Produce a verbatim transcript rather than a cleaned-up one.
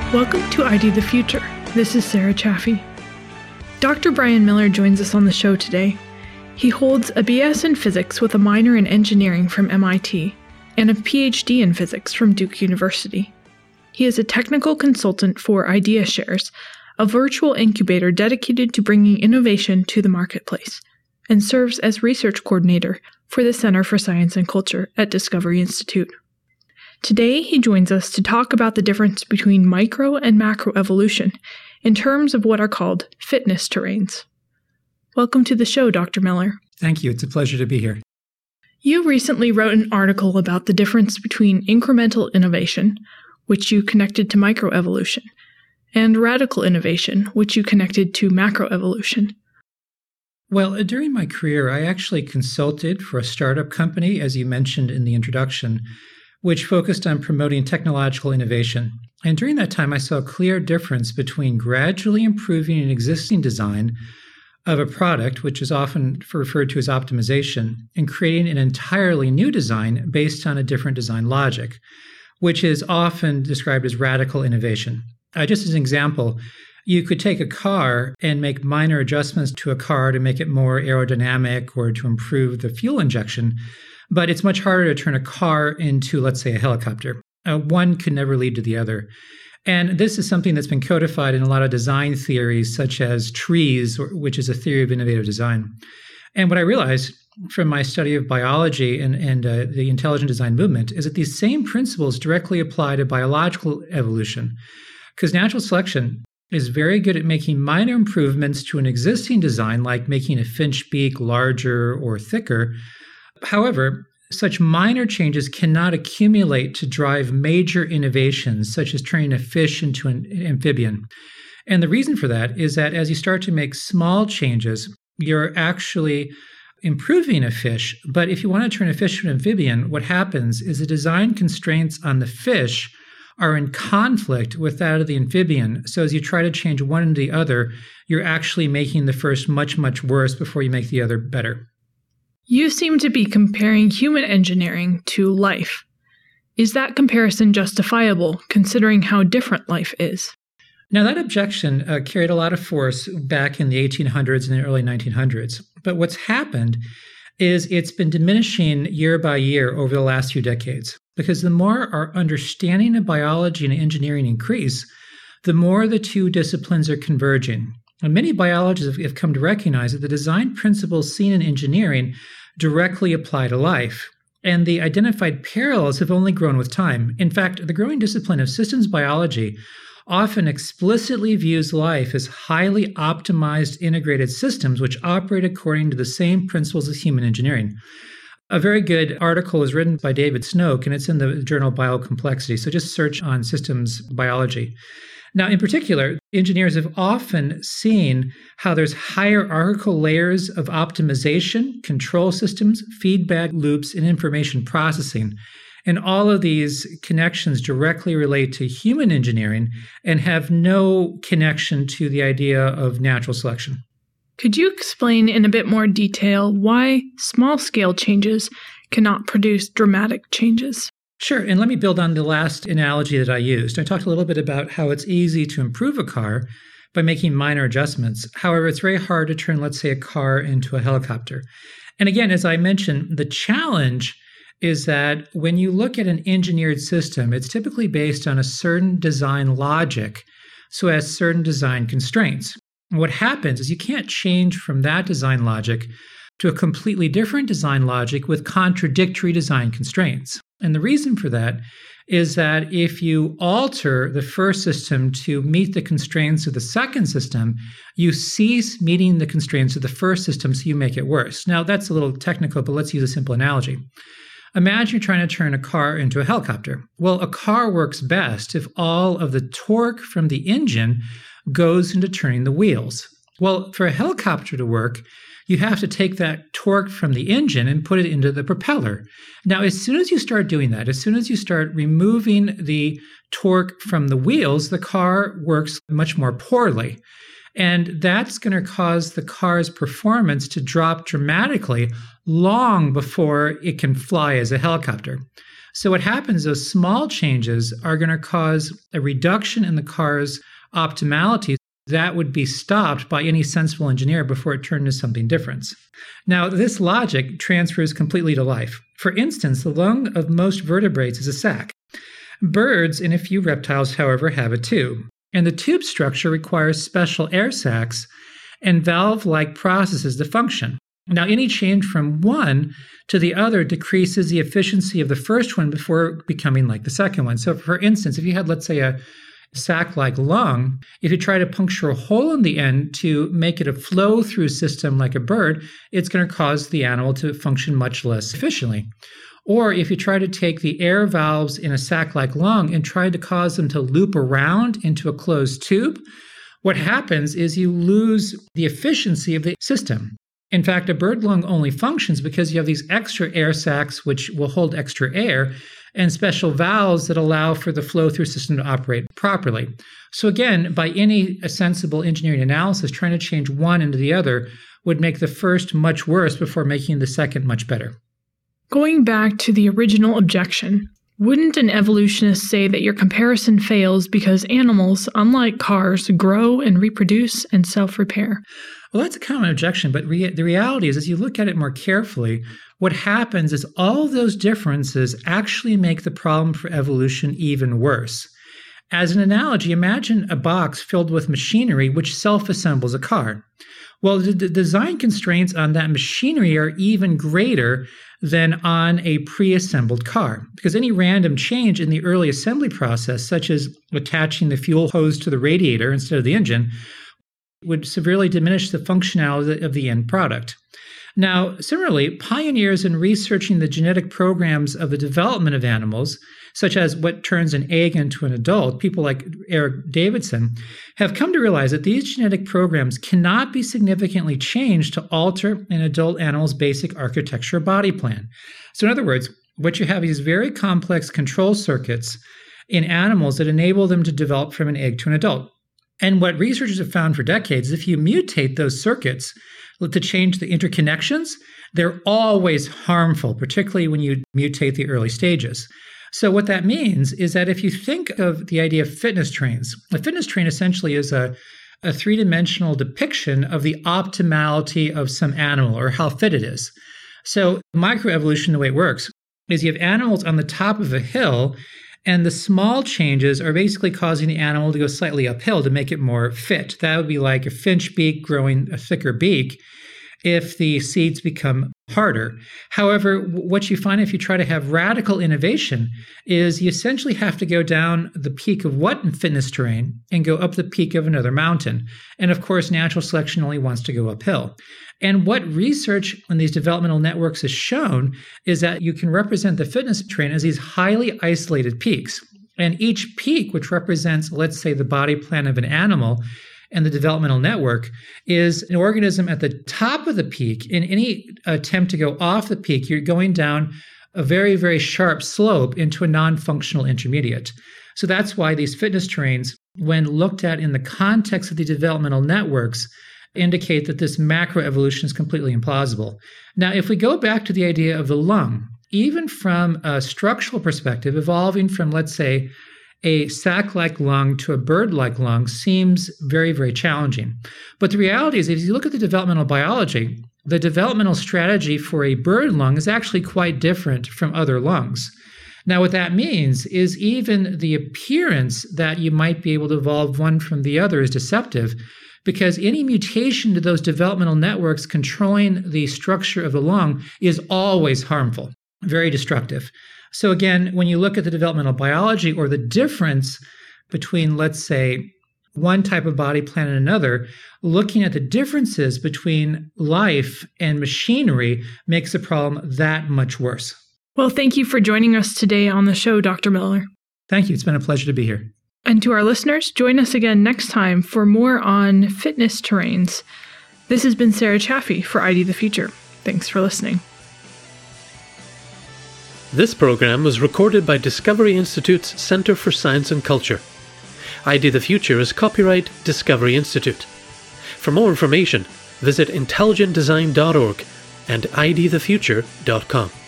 Welcome to I D the Future. This is Sarah Chaffee. Doctor Brian Miller joins us on the show today. He holds a B S in physics with a minor in engineering from M I T and a P H D in physics from Duke University. He is a technical consultant for IdeaShares, a virtual incubator dedicated to bringing innovation to the marketplace, and serves as research coordinator for the Center for Science and Culture at Discovery Institute. Today, he joins us to talk about the difference between micro and macro evolution in terms of what are called fitness terrains. Welcome to the show, Doctor Miller. Thank you. It's a pleasure to be here. You recently wrote an article about the difference between incremental innovation, which you connected to microevolution, and radical innovation, which you connected to macroevolution. Well, during my career, I actually consulted for a startup company, as you mentioned in the introduction, which focused on promoting technological innovation. And during that time, I saw a clear difference between gradually improving an existing design of a product, which is often referred to as optimization, and creating an entirely new design based on a different design logic, which is often described as radical innovation. Uh, just as an example, you could take a car and make minor adjustments to a car to make it more aerodynamic or to improve the fuel injection, but it's much harder to turn a car into, let's say, a helicopter. Uh, one can never lead to the other. And this is something that's been codified in a lot of design theories, such as trees, or, which is a theory of innovative design. And what I realized from my study of biology and, and uh, the intelligent design movement is that these same principles directly apply to biological evolution, because natural selection is very good at making minor improvements to an existing design, like making a finch beak larger or thicker. However, such minor changes cannot accumulate to drive major innovations, such as turning a fish into an amphibian. And the reason for that is that as you start to make small changes, you're actually improving a fish. But if you want to turn a fish into an amphibian, what happens is the design constraints on the fish are in conflict with that of the amphibian. So as you try to change one into the other, you're actually making the first much, much worse before you make the other better. You seem to be comparing human engineering to life. Is that comparison justifiable, considering how different life is? Now, that objection uh, carried a lot of force back in the eighteen hundreds and the early nineteen hundreds. But what's happened is it's been diminishing year by year over the last few decades. Because the more our understanding of biology and engineering increase, the more the two disciplines are converging. And many biologists have come to recognize that the design principles seen in engineering directly apply to life. And the identified parallels have only grown with time. In fact, the growing discipline of systems biology often explicitly views life as highly optimized integrated systems which operate according to the same principles as human engineering. A very good article was written by David Snoke, and it's in the journal Biocomplexity. So just search on systems biology. Now, in particular, engineers have often seen how there's hierarchical layers of optimization, control systems, feedback loops, and information processing. And all of these connections directly relate to human engineering and have no connection to the idea of natural selection. Could you explain in a bit more detail why small-scale changes cannot produce dramatic changes? Sure, and let me build on the last analogy that I used. I talked a little bit about how it's easy to improve a car by making minor adjustments. However, it's very hard to turn, let's say, a car into a helicopter. And again, as I mentioned, the challenge is that when you look at an engineered system, it's typically based on a certain design logic, so it has certain design constraints. And what happens is you can't change from that design logic to a completely different design logic with contradictory design constraints. And the reason for that is that if you alter the first system to meet the constraints of the second system, you cease meeting the constraints of the first system, so you make it worse. Now, that's a little technical, but let's use a simple analogy. Imagine you're trying to turn a car into a helicopter. Well, a car works best if all of the torque from the engine goes into turning the wheels. Well, for a helicopter to work, you have to take that torque from the engine and put it into the propeller. Now, as soon as you start doing that, as soon as you start removing the torque from the wheels, the car works much more poorly. And that's going to cause the car's performance to drop dramatically long before it can fly as a helicopter. So what happens, those small changes are going to cause a reduction in the car's optimality that would be stopped by any sensible engineer before it turned into something different. Now, this logic transfers completely to life. For instance, the lung of most vertebrates is a sac. Birds and a few reptiles, however, have a tube. And the tube structure requires special air sacs and valve-like processes to function. Now, any change from one to the other decreases the efficiency of the first one before becoming like the second one. So, for instance, if you had, let's say, a sac-like lung, if you try to puncture a hole in the end to make it a flow-through system like a bird, it's going to cause the animal to function much less efficiently. Or if you try to take the air valves in a sac-like lung and try to cause them to loop around into a closed tube, what happens is you lose the efficiency of the system. In fact, a bird lung only functions because you have these extra air sacs which will hold extra air and special valves that allow for the flow-through system to operate properly. So again, by any sensible engineering analysis, trying to change one into the other would make the first much worse before making the second much better. Going back to the original objection, wouldn't an evolutionist say that your comparison fails because animals, unlike cars, grow and reproduce and self-repair? Well, that's a common objection, but re- the reality is, as you look at it more carefully, what happens is all those differences actually make the problem for evolution even worse. As an analogy, imagine a box filled with machinery which self-assembles a car. Well, the, the design constraints on that machinery are even greater than on a pre-assembled car, because any random change in the early assembly process, such as attaching the fuel hose to the radiator instead of the engine, would severely diminish the functionality of the end product. Now, similarly, pioneers in researching the genetic programs of the development of animals, such as what turns an egg into an adult, people like Eric Davidson, have come to realize that these genetic programs cannot be significantly changed to alter an adult animal's basic architecture or body plan. So in other words, what you have is very complex control circuits in animals that enable them to develop from an egg to an adult. And what researchers have found for decades is if you mutate those circuits to change the interconnections, they're always harmful, particularly when you mutate the early stages. So what that means is that if you think of the idea of fitness trains, a fitness train essentially is a, a three-dimensional depiction of the optimality of some animal or how fit it is. So microevolution, the way it works, is you have animals on the top of a hill, and the small changes are basically causing the animal to go slightly uphill to make it more fit. That would be like a finch beak growing a thicker beak if the seeds become harder. However, what you find if you try to have radical innovation is you essentially have to go down the peak of one fitness terrain and go up the peak of another mountain. And of course, natural selection only wants to go uphill. And what research on these developmental networks has shown is that you can represent the fitness terrain as these highly isolated peaks. And each peak, which represents, let's say, the body plan of an animal, and the developmental network is an organism at the top of the peak. In any attempt to go off the peak, you're going down a very, very sharp slope into a non-functional intermediate. So that's why these fitness terrains, when looked at in the context of the developmental networks, indicate that this macroevolution is completely implausible. Now, if we go back to the idea of the lung, even from a structural perspective, evolving from, let's say, a sac-like lung to a bird-like lung seems very, very challenging. But the reality is, if you look at the developmental biology, the developmental strategy for a bird lung is actually quite different from other lungs. Now, what that means is even the appearance that you might be able to evolve one from the other is deceptive, because any mutation to those developmental networks controlling the structure of the lung is always harmful, very destructive. So again, when you look at the developmental biology or the difference between, let's say, one type of body plan and another, looking at the differences between life and machinery makes the problem that much worse. Well, thank you for joining us today on the show, Doctor Miller. Thank you. It's been a pleasure to be here. And to our listeners, join us again next time for more on fitness terrains. This has been Sarah Chaffee for I D the Future. Thanks for listening. This program was recorded by Discovery Institute's Center for Science and Culture. I D the Future is copyright Discovery Institute. For more information, visit intelligent design dot org and I D the future dot com.